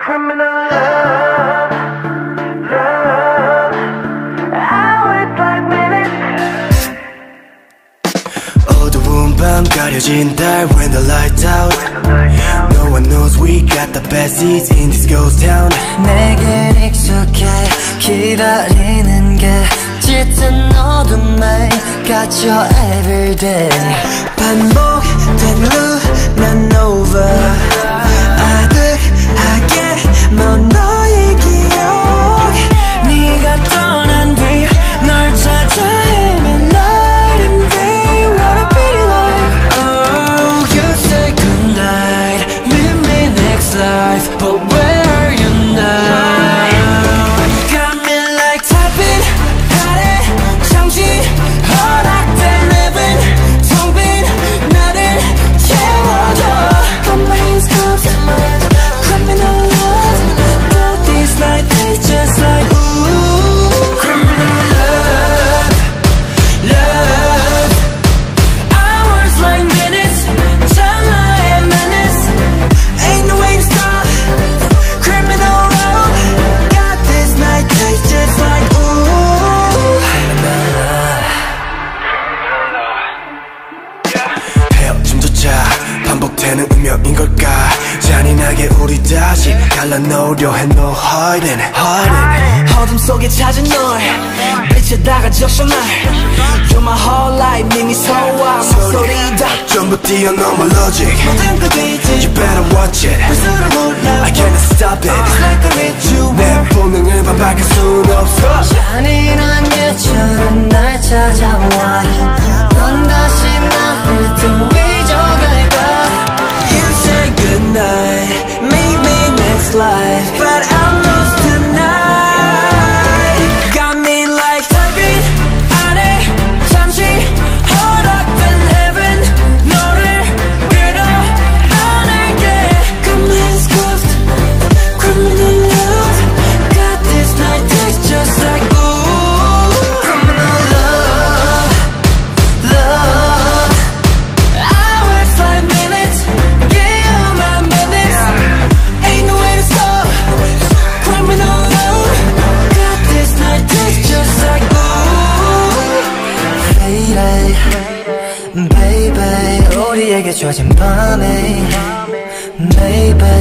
criminal love, love. Hours like minutes. 어두운 밤 가려진 달 when the lights out. No one knows we got the best seats in this ghost town. 내겐 익숙해 기다리는 게 짙은 어둠에 갇혀 everyday 반복된 loop 난 over 아득하게 먼 너의 기억 네가 떠난 뒤 널 찾아 헤맨 night and day What a pity life Oh you say goodnight Meet me next life But where are you now? Got me like tapping 하래 잠시 허락된 heaven 텅 빈 나를 채워줘 Got my hands cuffed Criminal love Got this night tastes just like ooh Criminal love Love Hours like minutes 찰나의 menace Ain't no way to stop Criminal love Got this night tastes just like ooh 헤어짐조차 반복되는 운명인 걸까 잔인하게 우리 다시 갈라놓으려 해 No hiding hiding 어둠 속에 찾은 널 빛에 다가졌어 날 You're my whole life 네 미소와 목소리 다 전부 뛰어넘어 logic 모든 그 뒤지 You better watch it 불수를 몰라 I can't stop it It's like a ritual 내 본능을 반박할 순 없어 잔인한 예처럼 날 찾아와 넌 다시 나를 또 잊어갈까 You say goodnight Maybe next life But I'm lost tonight Got me like 달빛 아래 잠시 허락된 heaven 너를 끌어안을게 Come let's go Criminal love Got this night tastes just like ooh Criminal love Love Hours like minutes Yeah, my minutes Ain't no way to stop Criminal love Got this night tastes just like ooh Faded Baby 우리에게 주어진 밤에 Baby